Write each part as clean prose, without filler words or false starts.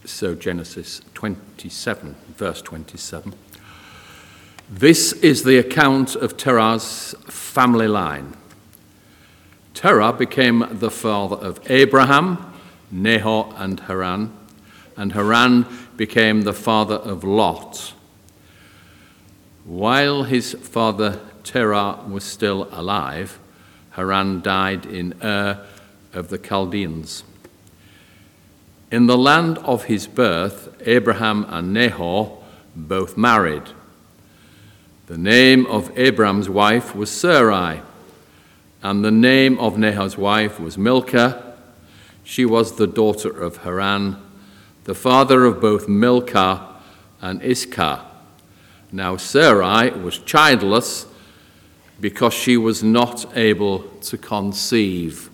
So Genesis 27, verse 27. This is the account of Terah's family line. Terah became the father of Abraham, Nahor, and Haran became the father of Lot. While his father Terah was still alive, Haran died in Ur of the Chaldeans. In the land of his birth, Abraham and Nahor both married. The name of Abraham's wife was Sarai, and the name of Nahor's wife was Milcah. She was the daughter of Haran, the father of both Milcah and Iscah. Now Sarai was childless because she was not able to conceive.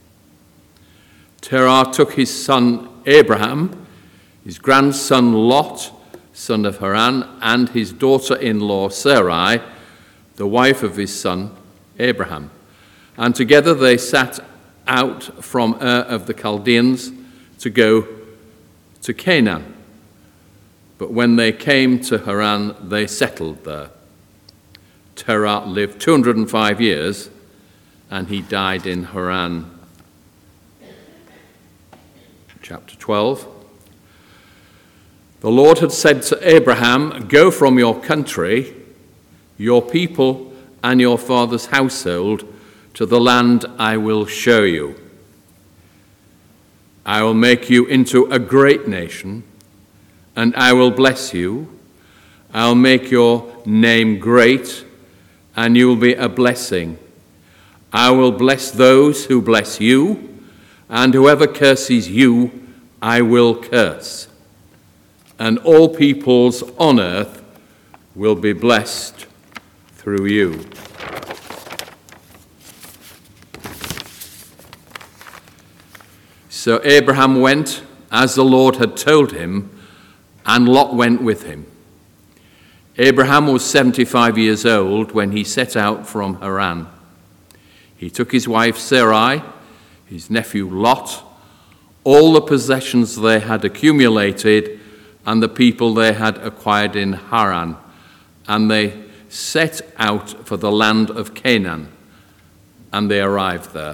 Terah took his son Abraham, his grandson Lot, son of Haran, and his daughter-in-law Sarai, the wife of his son Abraham. And together they set out from Ur of the Chaldeans to go to Canaan. But when they came to Haran, they settled there. Terah lived 205 years, and he died in Haran. Chapter 12. The Lord had said to Abraham, "Go from your country, your people, and your father's household to the land I will show you. I will make you into a great nation, and I will bless you. I'll make your name great, and you will be a blessing. I will bless those who bless you, and whoever curses you, I will curse. And all peoples on earth will be blessed through you." So Abraham went as the Lord had told him, and Lot went with him. Abraham was 75 years old when he set out from Haran. He took his wife Sarai, his nephew Lot, all the possessions they had accumulated, and the people they had acquired in Haran, and they set out for the land of Canaan, and they arrived there.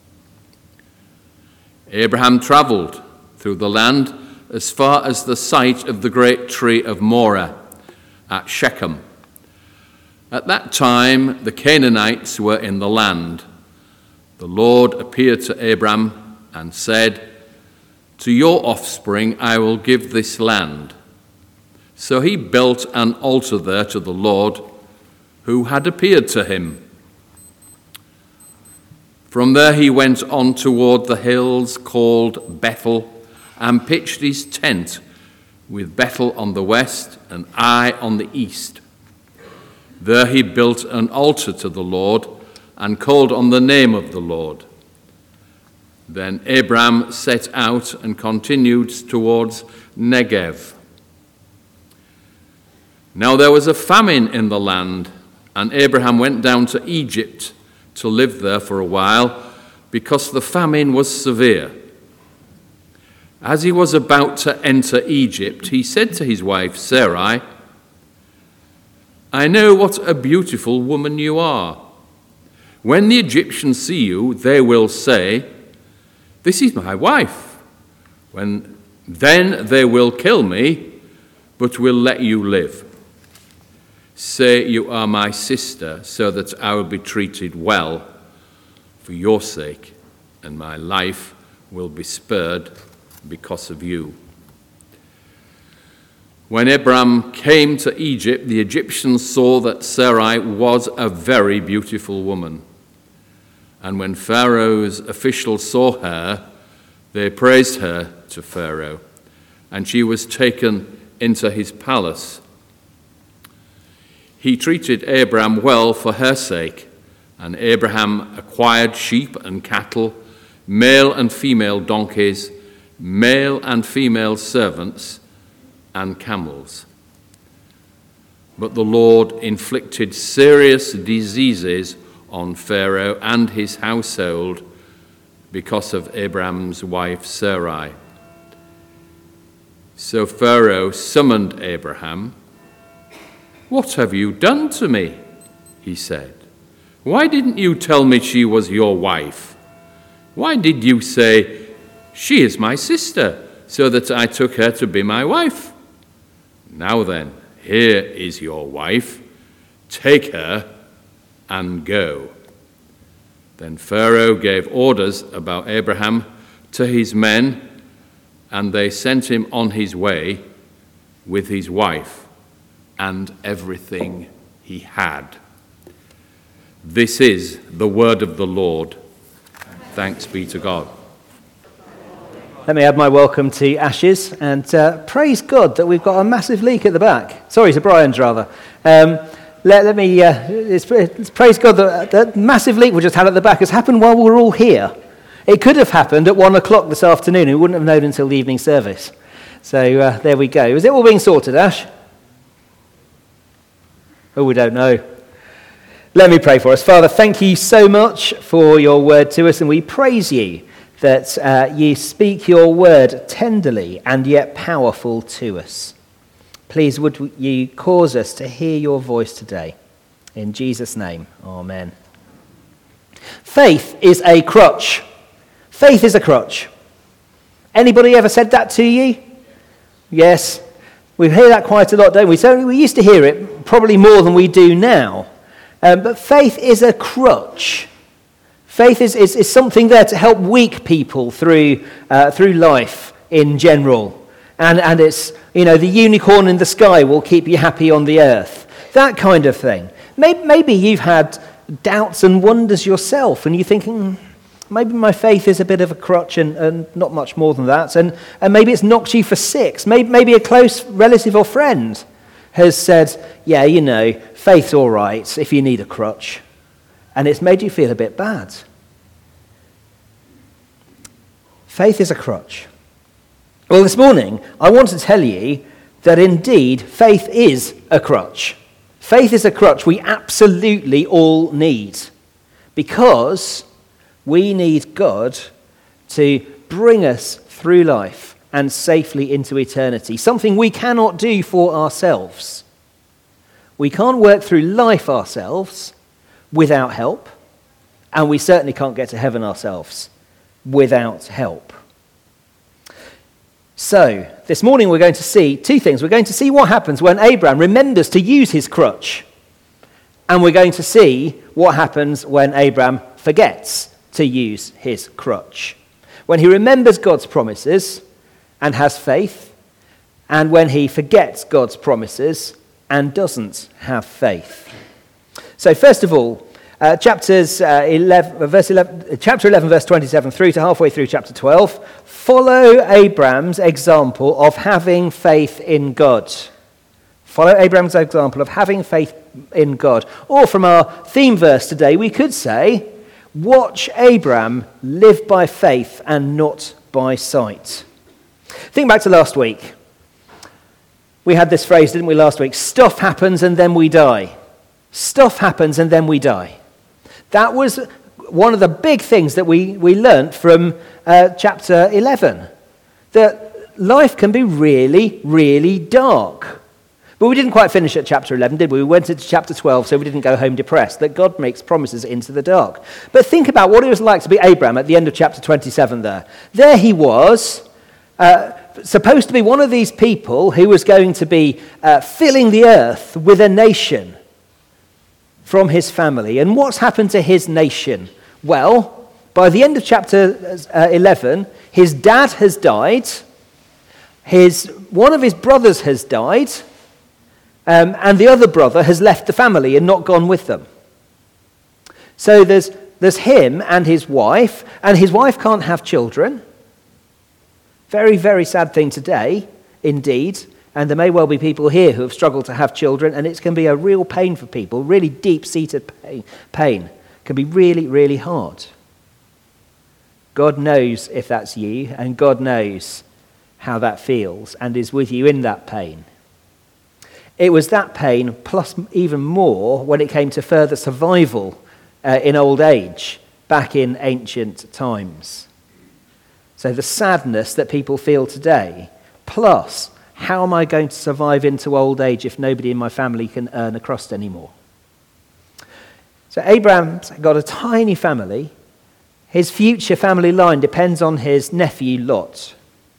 Abraham traveled through the land as far as the site of the great tree of Moreh at Shechem. At that time, the Canaanites were in the land. The Lord appeared to Abraham and said, "To your offspring I will give this land." So he built an altar there to the Lord, who had appeared to him. From there he went on toward the hills called Bethel and pitched his tent, with Bethel on the west and Ai on the east. There he built an altar to the Lord and called on the name of the Lord. Then Abram set out and continued towards Negev. Now there was a famine in the land, and Abraham went down to Egypt to live there for a while, because the famine was severe. As he was about to enter Egypt, he said to his wife Sarai, "I know what a beautiful woman you are. When the Egyptians see you, they will say, 'This is my wife.' Then they will kill me, but will let you live. Say you are my sister, so that I will be treated well for your sake, and my life will be spared because of you." When Abram came to Egypt, the Egyptians saw that Sarai was a very beautiful woman. And when Pharaoh's officials saw her, they praised her to Pharaoh, and she was taken into his palace. He treated Abram well for her sake, and Abraham acquired sheep and cattle, male and female donkeys, male and female servants, and camels. But the Lord inflicted serious diseases on Pharaoh and his household because of Abram's wife Sarai. So Pharaoh summoned Abraham. "What have you done to me?" he said. "Why didn't you tell me she was your wife? Why did you say, 'She is my sister,' so that I took her to be my wife? Now then, here is your wife. Take her and go." Then Pharaoh gave orders about Abraham to his men, and they sent him on his way with his wife and everything he had. This is the word of the Lord. Thanks be to God. Let me add my welcome to Ashes, and praise God that we've got a massive leak at the back. Sorry, to Brian's rather. Let's praise God that that massive leak we just had at the back has happened while we're all here. It could have happened at 1 o'clock this afternoon. We wouldn't have known until the evening service. So there we go. Is it all being sorted, Ash? Oh, we don't know. Let me pray for us. Father, thank you so much for your word to us, and we praise you that you speak your word tenderly and yet powerful to us. Please would you cause us to hear your voice today. In Jesus' name, amen. Faith is a crutch. Faith is a crutch. Anybody ever said that to you? Yes. We hear that quite a lot, don't we? So we used to hear it probably more than we do now. But faith is a crutch. Faith is something there to help weak people through life in general. And it's, the unicorn in the sky will keep you happy on the earth. That kind of thing. Maybe you've had doubts and wonders yourself, and you're thinking, maybe my faith is a bit of a crutch and not much more than that. And maybe it's knocked you for six. Maybe a close relative or friend has said, yeah, faith's all right if you need a crutch. And it's made you feel a bit bad. Faith is a crutch. Well, this morning, I want to tell you that indeed faith is a crutch. Faith is a crutch we absolutely all need, because we need God to bring us through life and safely into eternity, something we cannot do for ourselves. We can't work through life ourselves without help, and we certainly can't get to heaven ourselves without help. So, this morning we're going to see two things. We're going to see what happens when Abraham remembers to use his crutch, and we're going to see what happens when Abraham forgets to use his crutch. When he remembers God's promises and has faith, and when he forgets God's promises and doesn't have faith. So first of all, chapter 11, verse 27 through to halfway through chapter 12, follow Abraham's example of having faith in God. Follow Abraham's example of having faith in God. Or from our theme verse today, we could say, watch Abraham live by faith and not by sight. Think back to last week. We had this phrase, didn't we, last week? Stuff happens and then we die. Stuff happens and then we die. That was one of the big things that we learnt from chapter 11. That life can be really, really dark. But we didn't quite finish at chapter 11, did we? We went into chapter 12, so we didn't go home depressed, that God makes promises into the dark. But think about what it was like to be Abraham at the end of chapter 27 there. There he was, supposed to be one of these people who was going to be filling the earth with a nation from his family. And what's happened to his nation? Well, by the end of chapter 11, his dad has died, one of his brothers has died, and the other brother has left the family and not gone with them. So there's him and his wife can't have children. Very, very sad thing today, indeed. And there may well be people here who have struggled to have children, and it can be a real pain for people, really deep-seated pain. It can be really, really hard. God knows if that's you, and God knows how that feels and is with you in that pain. It was that pain, plus even more, when it came to further survival in old age, back in ancient times. So the sadness that people feel today, Plus, how am I going to survive into old age if nobody in my family can earn a crust anymore? So Abraham's got a tiny family. His future family line depends on his nephew Lot.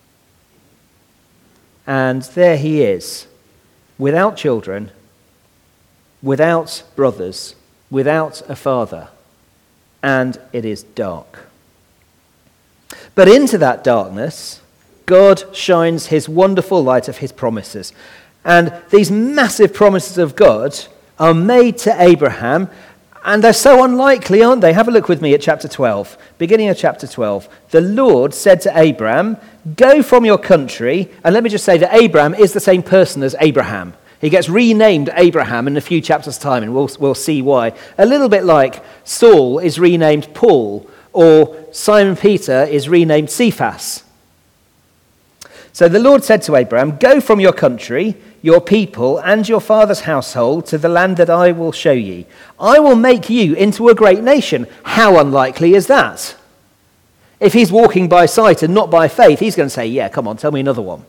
And there he is, without children, without brothers, without a father, and it is dark. But into that darkness, God shines his wonderful light of his promises. And these massive promises of God are made to Abraham, and they're so unlikely, aren't they? Have a look with me at chapter 12. Beginning of chapter 12. The Lord said to Abraham, go from your country, and let me just say that Abraham is the same person as Abraham. He gets renamed Abraham in a few chapters' time, and we'll see why. A little bit like Saul is renamed Paul, or Simon Peter is renamed Cephas. So the Lord said to Abraham, go from your country, your people, and your father's household to the land that I will show you. I will make you into a great nation. How unlikely is that? If he's walking by sight and not by faith, he's going to say, yeah, come on, tell me another one.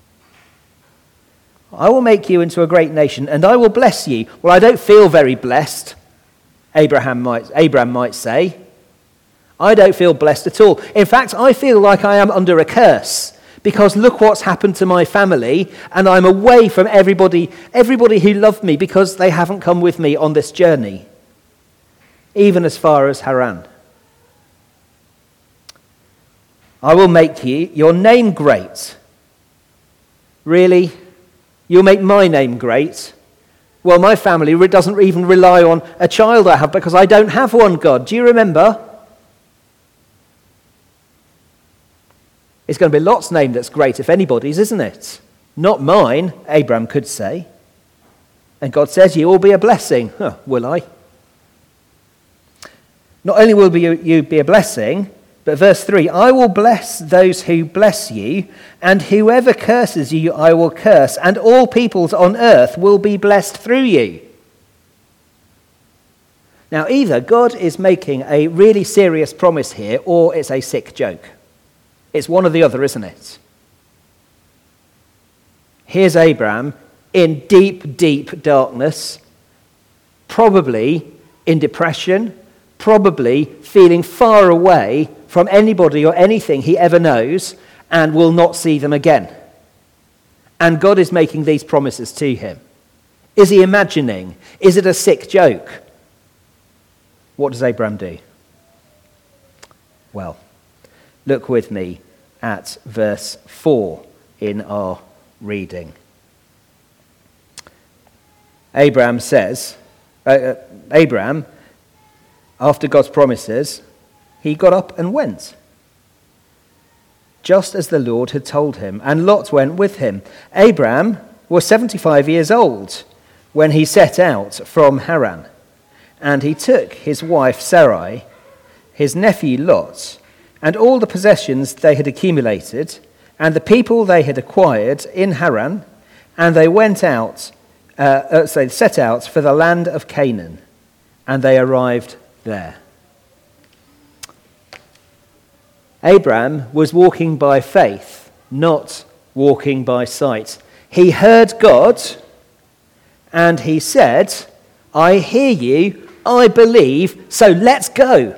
I will make you into a great nation, and I will bless you. Well, I don't feel very blessed, Abraham might say. I don't feel blessed at all. In fact, I feel like I am under a curse, because look what's happened to my family, and I'm away from everybody who loved me, because they haven't come with me on this journey, even as far as Haran. I will make your name great. Really? You'll make my name great? Well, my family doesn't even rely on a child I have, because I don't have one, God. Do you remember? It's going to be Lot's name that's great, if anybody's, isn't it? Not mine, Abraham could say. And God says, you will be a blessing. Will I? Not only will you be a blessing, but verse 3, I will bless those who bless you, and whoever curses you I will curse, and all peoples on earth will be blessed through you. Now, either God is making a really serious promise here, or it's a sick joke. It's one or the other, isn't it? Here's Abraham in deep, deep darkness, probably in depression, probably feeling far away from anybody or anything he ever knows, and will not see them again. And God is making these promises to him. Is he imagining? Is it a sick joke? What does Abraham do? Well, look with me at verse 4 in our reading. Abraham says, after God's promises, he got up and went, just as the Lord had told him, and Lot went with him. Abraham was 75 years old when he set out from Haran, and he took his wife Sarai, his nephew Lot, and all the possessions they had accumulated, and the people they had acquired in Haran, and they went out, so they set out for the land of Canaan, and they arrived there. Abraham was walking by faith, not walking by sight. He heard God, and he said, I hear you, I believe, so let's go.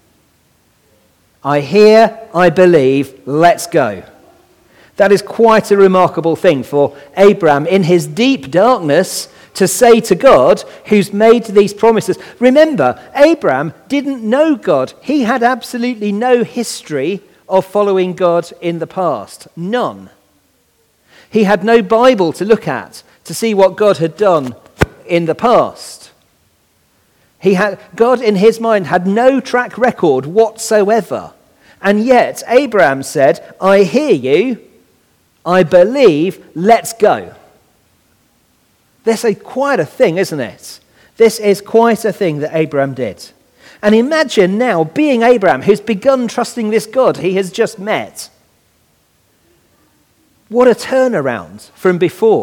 I hear, I believe, let's go. That is quite a remarkable thing for Abraham in his deep darkness to say to God, who's made these promises. Remember, Abraham didn't know God. He had absolutely no history of following God in the past. None. He had no Bible to look at to see what God had done in the past. God in his mind had no track record whatsoever. And yet Abraham said, I hear you, I believe, let's go. This is quite a thing, isn't it? This is quite a thing that Abraham did. And imagine now being Abraham, who's begun trusting this God he has just met. What a turnaround from before.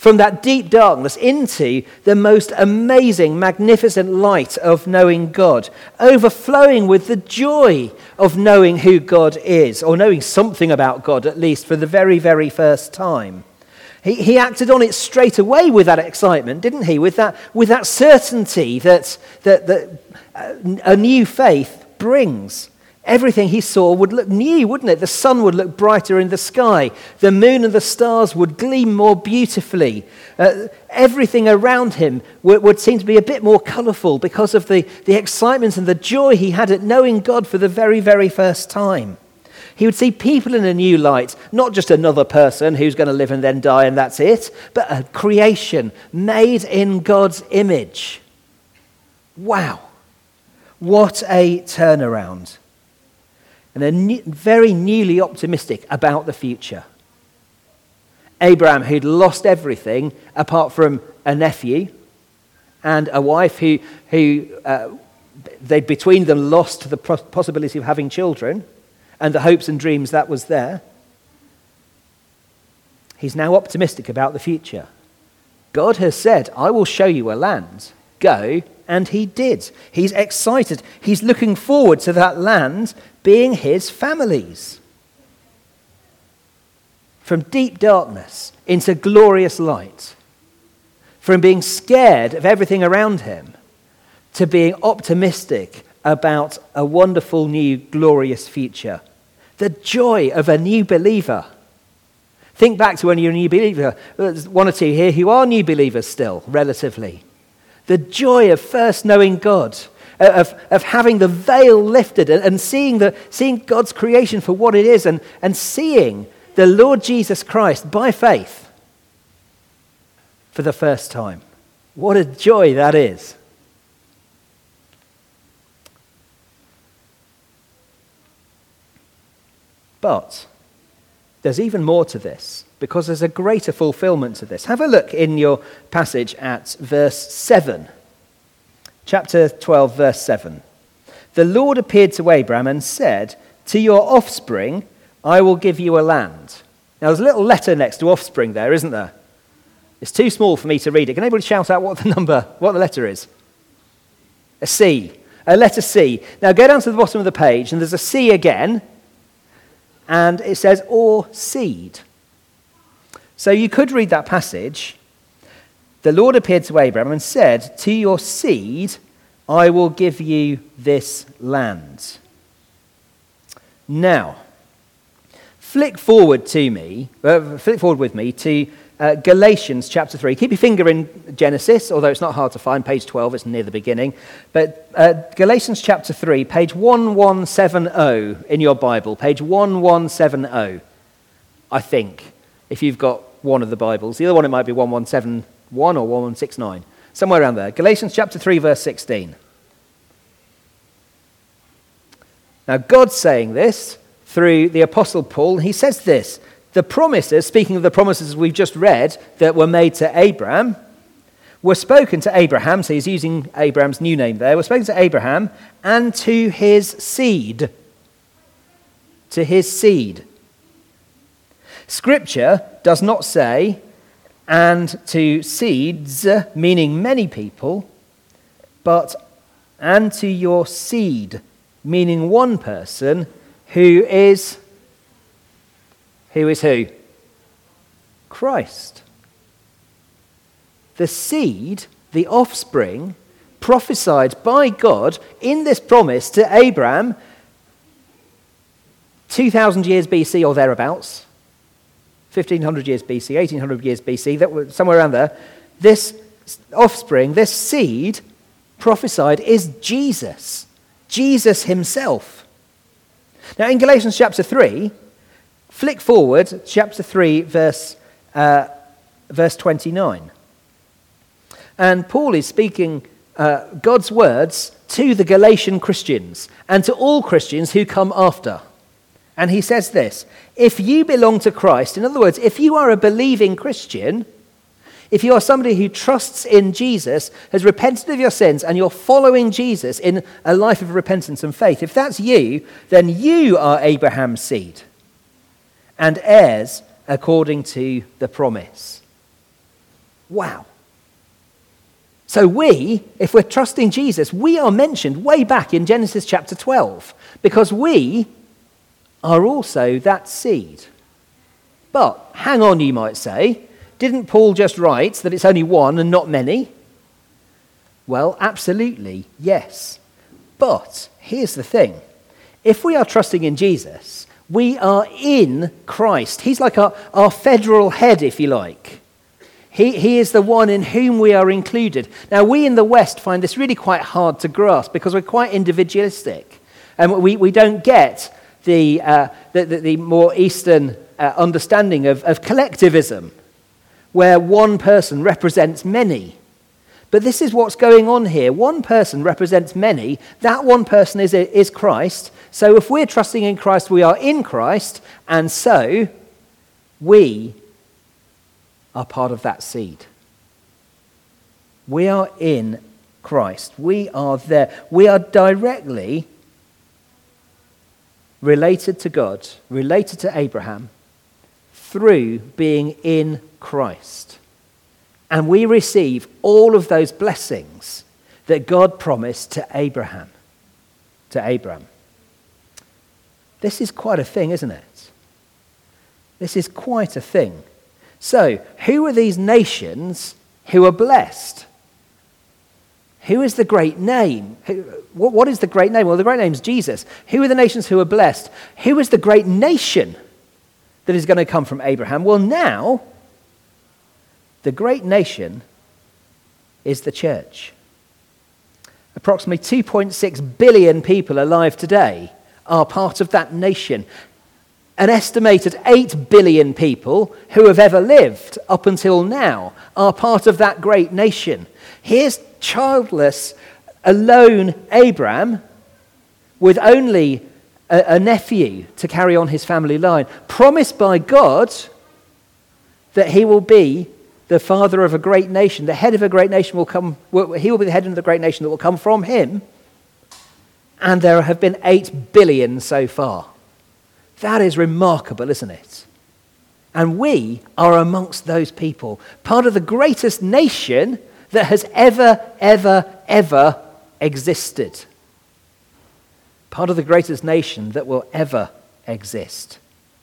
from that deep darkness into the most amazing, magnificent light of knowing God, overflowing with the joy of knowing who God is, or knowing something about God, at least for the very, very first time. He acted on it straight away with that excitement, didn't he? With that certainty that a new faith brings. Everything he saw would look new, wouldn't it? The sun would look brighter in the sky. The moon and the stars would gleam more beautifully. Everything around him would seem to be a bit more colourful because of the excitement and the joy he had at knowing God for the very, very first time. He would see people in a new light, not just another person who's going to live and then die and that's it, but a creation made in God's image. Wow. What a turnaround. And very newly optimistic about the future. Abraham, who'd lost everything apart from a nephew and a wife who they between them lost the possibility of having children and the hopes and dreams that was there. He's now optimistic about the future. God has said, I will show you a land. Go. And he did. He's excited. He's looking forward to that land being his family's. From deep darkness into glorious light. From being scared of everything around him to being optimistic about a wonderful new glorious future. The joy of a new believer. Think back to when you're a new believer. There's one or two here who are new believers still, relatively. The joy of first knowing God, of having the veil lifted and seeing God's creation for what it is and seeing the Lord Jesus Christ by faith for the first time. What a joy that is. But there's even more to this, because there's a greater fulfillment to this. Have a look in your passage at verse 7. Chapter 12, verse 7. The Lord appeared to Abraham and said, to your offspring I will give you a land. Now there's a little letter next to offspring there, isn't there? It's too small for me to read it. Can anybody shout out what the letter is? A C. A letter C. Now go down to the bottom of the page and there's a C again. And it says, or seed. So you could read that passage. The Lord appeared to Abraham and said, to your seed, I will give you this land. Now, flick forward with me to Galatians chapter 3. Keep your finger in Genesis, although it's not hard to find. Page 12, it's near the beginning. But Galatians chapter 3, page 1170 in your Bible. Page 1170, I think, if you've got one of the Bibles. The other one, it might be 1171 or 1169. Somewhere around there. Galatians chapter 3, verse 16. Now, God's saying this through the Apostle Paul. He says this. The promises, speaking of the promises we've just read that were made to Abraham, were spoken to Abraham, so he's using Abraham's new name there, were spoken to Abraham and to his seed. To his seed. Scripture does not say, and to seeds, meaning many people, but and to your seed, meaning one person who is who? Christ. The seed, the offspring, prophesied by God in this promise to Abraham 2,000 years BC or thereabouts, 1,500 years BC, 1,800 years BC, that was somewhere around there. This offspring, this seed prophesied is Jesus. Jesus himself. Now in Galatians chapter 3, flick forward, chapter 3, verse 29. And Paul is speaking God's words to the Galatian Christians and to all Christians who come after. And he says this, if you belong to Christ, in other words, if you are a believing Christian, if you are somebody who trusts in Jesus, has repented of your sins, and you're following Jesus in a life of repentance and faith, if that's you, then you are Abraham's seed and heirs according to the promise. Wow. So we, if we're trusting Jesus, we are mentioned way back in Genesis chapter 12 because we are also that seed. But hang on, you might say, didn't Paul just write that it's only one and not many? Well, absolutely, yes. But here's the thing. If we are trusting in Jesus, we are in Christ. He's like our federal head, if you like. He is the one in whom we are included. Now, we in the West find this really quite hard to grasp because we're quite individualistic. And we don't get the more Eastern understanding of collectivism, where one person represents many. But this is what's going on here. One person represents many. That one person is Christ. So if we're trusting in Christ, we are in Christ, and so we are part of that seed. We are in Christ. We are there. We are directly related to God, related to Abraham, through being in Christ. And we receive all of those blessings that God promised to Abraham. This is quite a thing, isn't it? This is quite a thing. So, who are these nations who are blessed? Who is the great name? What is the great name? Well, the great name is Jesus. Who are the nations who are blessed? Who is the great nation that is going to come from Abraham? Well, now, the great nation is the church. Approximately 2.6 billion people alive today are part of that nation. An estimated 8 billion people who have ever lived up until now are part of that great nation. Here's childless, alone Abraham with only a nephew to carry on his family line, promised by God that he will be the father of a great nation, the head of a great nation he will be the head of the great nation that will come from him. And there have been 8 billion so far. That is remarkable, isn't it? And we are amongst those people, part of the greatest nation that has ever existed. Part of the greatest nation that will ever exist.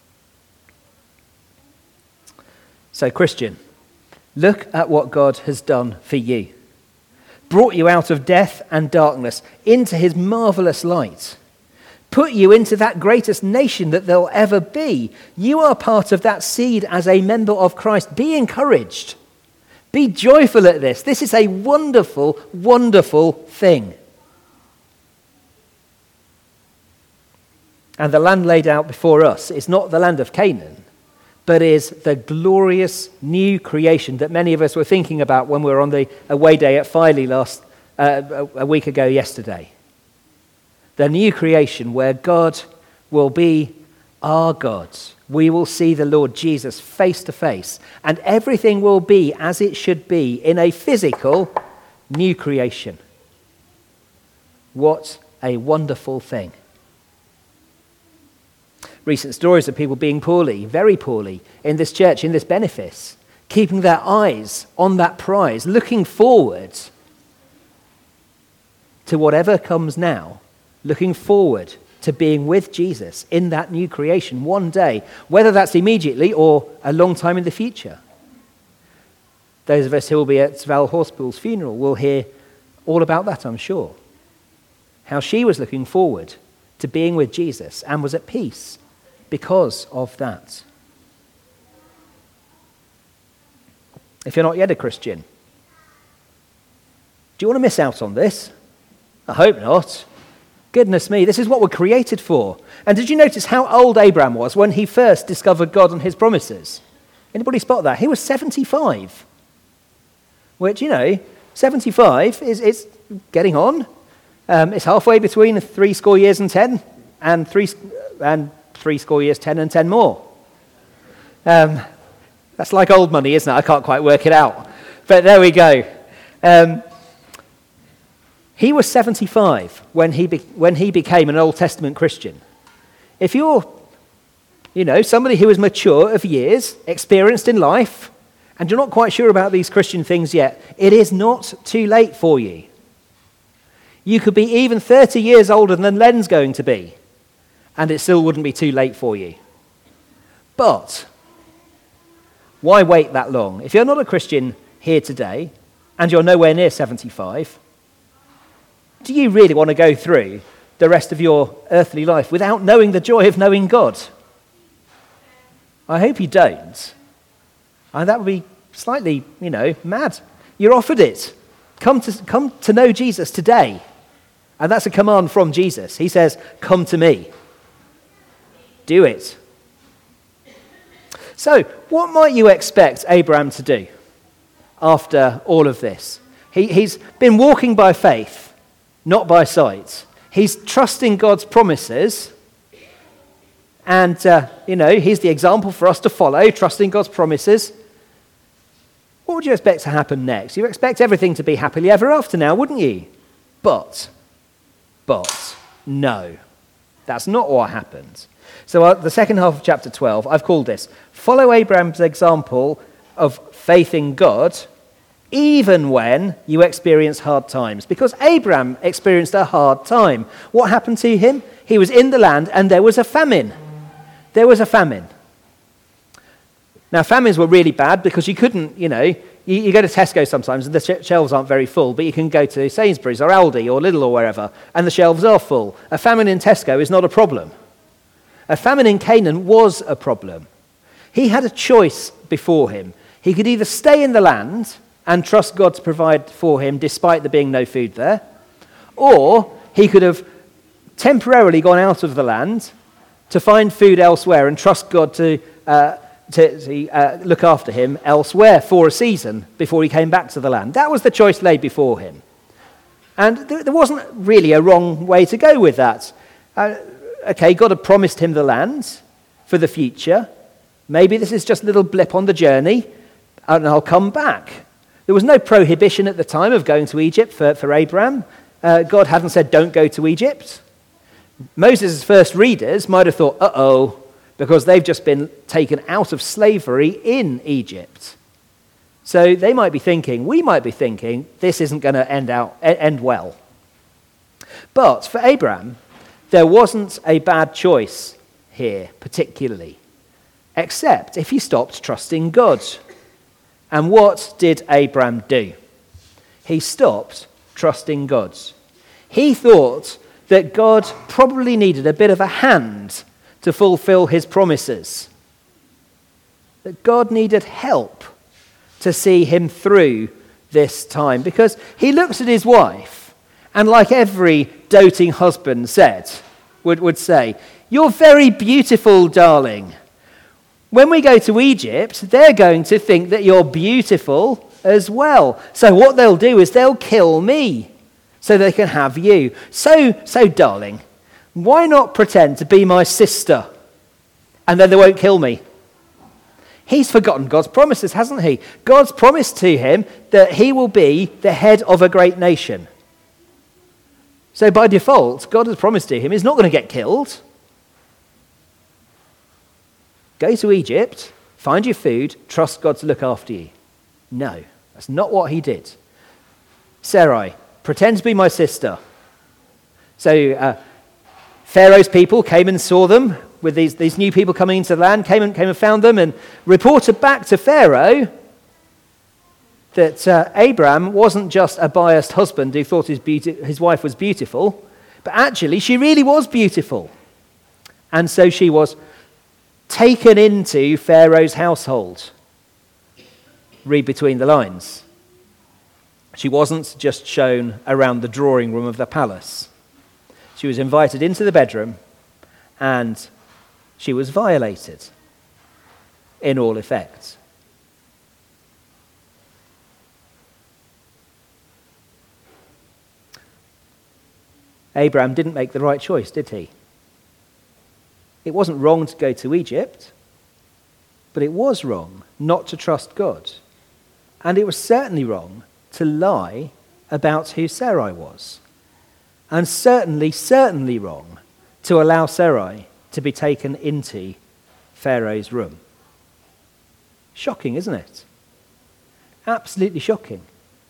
So, Christian, look at what God has done for you. Brought you out of death and darkness into his marvelous light. Put you into that greatest nation that there'll ever be. You are part of that seed as a member of Christ. Be encouraged. Be joyful at this. This is a wonderful, wonderful thing. And the land laid out before us is not the land of Canaan, but is the glorious new creation that many of us were thinking about when we were on the away day at Filey a week ago yesterday. The new creation where God will be our God. We will see the Lord Jesus face to face, and everything will be as it should be in a physical new creation. What a wonderful thing. Recent stories of people being poorly, very poorly, in this church, in this benefice, keeping their eyes on that prize, looking forward to whatever comes now, looking forward to being with Jesus in that new creation one day, whether that's immediately or a long time in the future. Those of us who will be at Val Horspool's funeral will hear all about that, I'm sure. How she was looking forward to being with Jesus and was at peace because of that. If you're not yet a Christian, do you want to miss out on this? I hope not. Goodness me, this is what we're created for. And did you notice how old Abraham was when he first discovered God and his promises? Anybody spot that? He was 75. Which, 75 is getting on. It's halfway between 70 years and 10 and 70 years, 10 and 10 more. That's like old money, isn't it? I can't quite work it out. But there we go. He was 75 when he became an Old Testament Christian. If you're, somebody who is mature of years, experienced in life, and you're not quite sure about these Christian things yet, it is not too late for you. You could be even 30 years older than Len's going to be, and it still wouldn't be too late for you. But why wait that long? If you're not a Christian here today, and you're nowhere near 75, do you really want to go through the rest of your earthly life without knowing the joy of knowing God? I hope you don't. And that would be slightly, mad. You're offered it. Come to know Jesus today. And that's a command from Jesus. He says, come to me. Do it. So, what might you expect Abraham to do after all of this? He's been walking by faith, not by sight. He's trusting God's promises. And, he's the example for us to follow, trusting God's promises. What would you expect to happen next? You expect everything to be happily ever after now, wouldn't you? But, no. That's not what happens. So the second half of chapter 12, I've called this, follow Abraham's example of faith in God, even when you experience hard times. Because Abraham experienced a hard time. What happened to him? He was in the land and there was a famine. There was a famine. Now, famines were really bad because you couldn't, you go to Tesco sometimes and the shelves aren't very full, but you can go to Sainsbury's or Aldi or Lidl or wherever, and the shelves are full. A famine in Tesco is not a problem. A famine in Canaan was a problem. He had a choice before him. He could either stay in the land and trust God to provide for him despite there being no food there, or he could have temporarily gone out of the land to find food elsewhere and trust God to look after him elsewhere for a season before he came back to the land. That was the choice laid before him. And there wasn't really a wrong way to go with that. Okay, God had promised him the land for the future. Maybe this is just a little blip on the journey, and I'll come back. There was no prohibition at the time of going to Egypt for Abraham. God hadn't said, don't go to Egypt. Moses' first readers might have thought, uh-oh, because they've just been taken out of slavery in Egypt. So they might be thinking, we might be thinking, this isn't going to end well. But for Abraham, there wasn't a bad choice here, particularly, except if he stopped trusting God. And what did Abraham do? He stopped trusting God. He thought that God probably needed a bit of a hand to fulfill his promises. That God needed help to see him through this time. Because he looks at his wife, and like every doting husband would say, you're very beautiful, darling. When we go to Egypt, they're going to think that you're beautiful as well. So what they'll do is they'll kill me so they can have you. So darling, why not pretend to be my sister? And then they won't kill me. He's forgotten God's promises, hasn't he? God's promised to him that he will be the head of a great nation. So by default, God has promised to him he's not going to get killed. Go to Egypt, find your food, trust God to look after you. No, that's not what he did. Sarai, pretend to be my sister. So Pharaoh's people came and saw them with these new people coming into the land, came and found them and reported back to Pharaoh that Abraham wasn't just a biased husband who thought his wife was beautiful, but actually she really was beautiful. And so she was taken into Pharaoh's household. Read between the lines. She wasn't just shown around the drawing room of the palace. She was invited into the bedroom and she was violated in all effect. Abraham didn't make the right choice, did he? It wasn't wrong to go to Egypt, but it was wrong not to trust God. And it was certainly wrong to lie about who Sarai was. And certainly wrong to allow Sarai to be taken into Pharaoh's room. Shocking, isn't it? Absolutely shocking.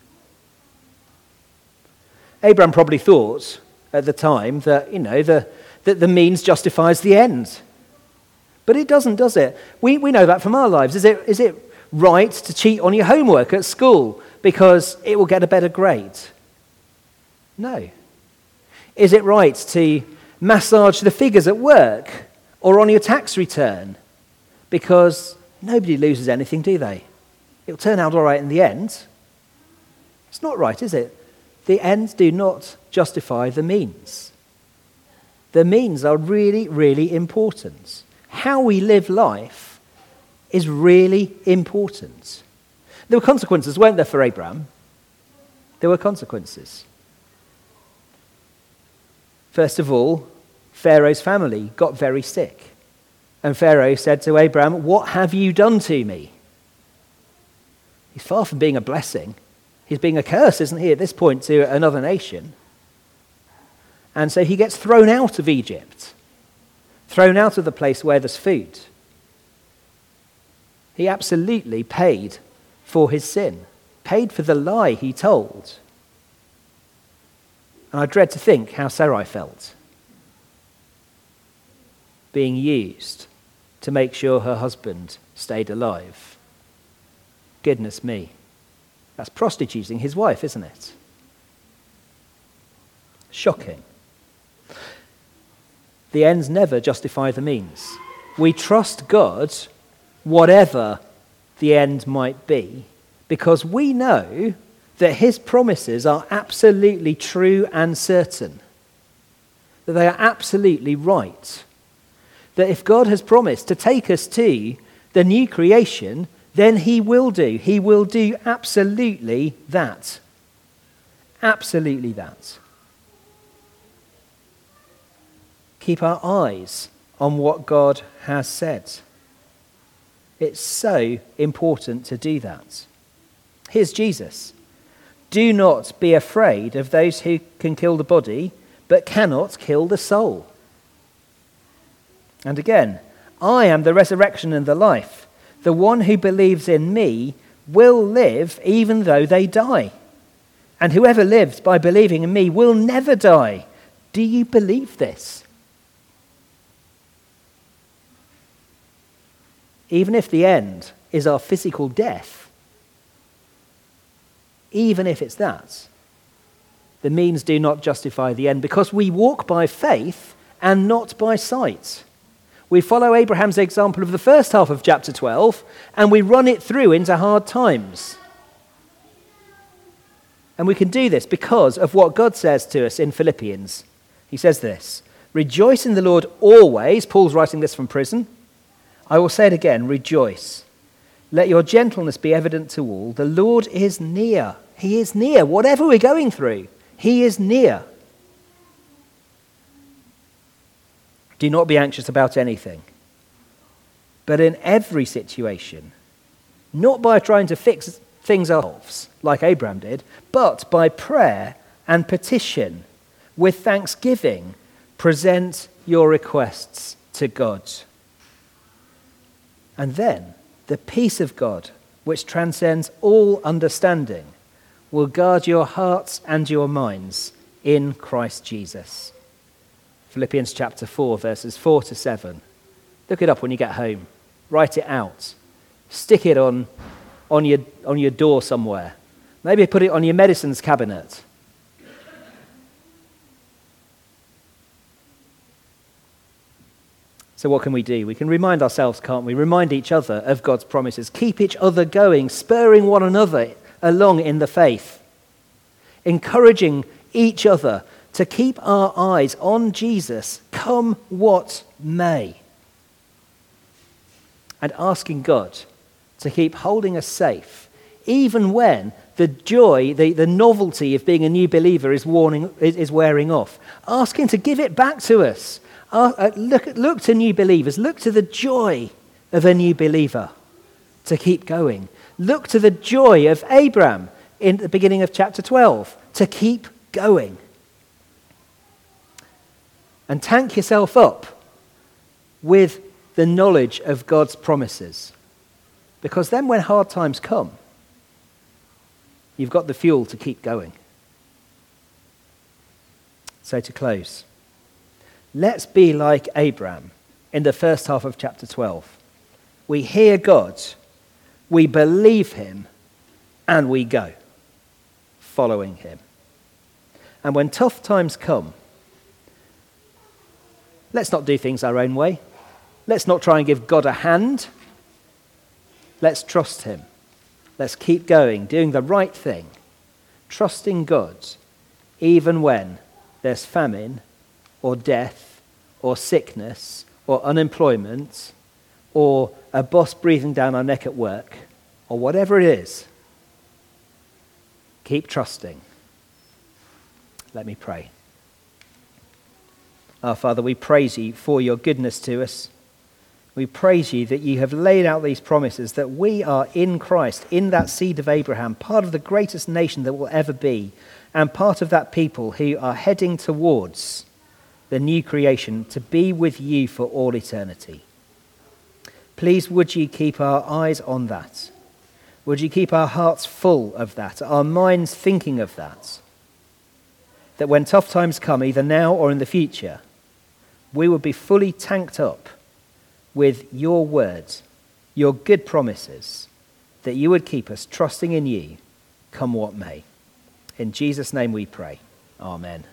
Abraham probably thought at the time that, that the means justifies the end. But it doesn't, does it? We know that from our lives. Is it right to cheat on your homework at school because it will get a better grade? No. Is it right to massage the figures at work or on your tax return? Because nobody loses anything, do they? It'll turn out all right in the end. It's not right, is it? The ends do not justify the means. The means are really, really important. How we live life is really important. There were consequences, weren't there, for Abraham? There were consequences. First of all, Pharaoh's family got very sick. And Pharaoh said to Abraham, "What have you done to me?" He's far from being a blessing. He's being a curse, isn't he, at this point to another nation? And so he gets thrown out of Egypt, thrown out of the place where there's food. He absolutely paid for his sin, paid for the lie he told. And I dread to think how Sarai felt, being used to make sure her husband stayed alive. Goodness me. That's prostituting his wife, isn't it? Shocking. The ends never justify the means. We trust God, whatever the end might be, because we know that his promises are absolutely true and certain, that they are absolutely right, that if God has promised to take us to the new creation, then he will do. He will do absolutely that. Absolutely that. Keep our eyes on what God has said. It's so important to do that. Here's Jesus. Do not be afraid of those who can kill the body, but cannot kill the soul. And again, I am the resurrection and the life. The one who believes in me will live even though they die. And whoever lives by believing in me will never die. Do you believe this? Even if the end is our physical death, even if it's that, the means do not justify the end, because we walk by faith and not by sight. We follow Abraham's example of the first half of chapter 12, and we run it through into hard times. And we can do this because of what God says to us in Philippians. He says this, "Rejoice in the Lord always." Paul's writing this from prison. I will say it again, rejoice. Let your gentleness be evident to all. The Lord is near. He is near. Whatever we're going through, he is near. Do not be anxious about anything, but in every situation, not by trying to fix things ourselves, like Abraham did, but by prayer and petition, with thanksgiving, present your requests to God. And then the peace of God, which transcends all understanding, will guard your hearts and your minds in Christ Jesus. Philippians chapter 4, verses 4 to 7. Look it up when you get home. Write it out. Stick it on your door somewhere. Maybe put it on your medicines cabinet. So what can we do? We can remind ourselves, can't we? Remind each other of God's promises. Keep each other going, spurring one another along in the faith. Encouraging each other to keep our eyes on Jesus, come what may. And asking God to keep holding us safe, even when the joy, the novelty of being a new believer is wearing off. Ask him to give it back to us. Look to new believers. Look to the joy of a new believer to keep going. Look to the joy of Abraham in the beginning of chapter 12 to keep going. And tank yourself up with the knowledge of God's promises. Because then when hard times come, you've got the fuel to keep going. So to close, let's be like Abraham in the first half of chapter 12. We hear God, we believe him, and we go, following him. And when tough times come, let's not do things our own way. Let's not try and give God a hand. Let's trust him. Let's keep going, doing the right thing, trusting God, even when there's famine or death or sickness or unemployment or a boss breathing down our neck at work or whatever it is. Keep trusting. Let me pray. Our Father, we praise you for your goodness to us. We praise you that you have laid out these promises, that we are in Christ, in that seed of Abraham, part of the greatest nation that will ever be, and part of that people who are heading towards the new creation to be with you for all eternity. Please would you keep our eyes on that? Would you keep our hearts full of that, our minds thinking of that? That when tough times come, either now or in the future, we would be fully tanked up with your words, your good promises, that you would keep us trusting in you, come what may. In Jesus' name we pray. Amen.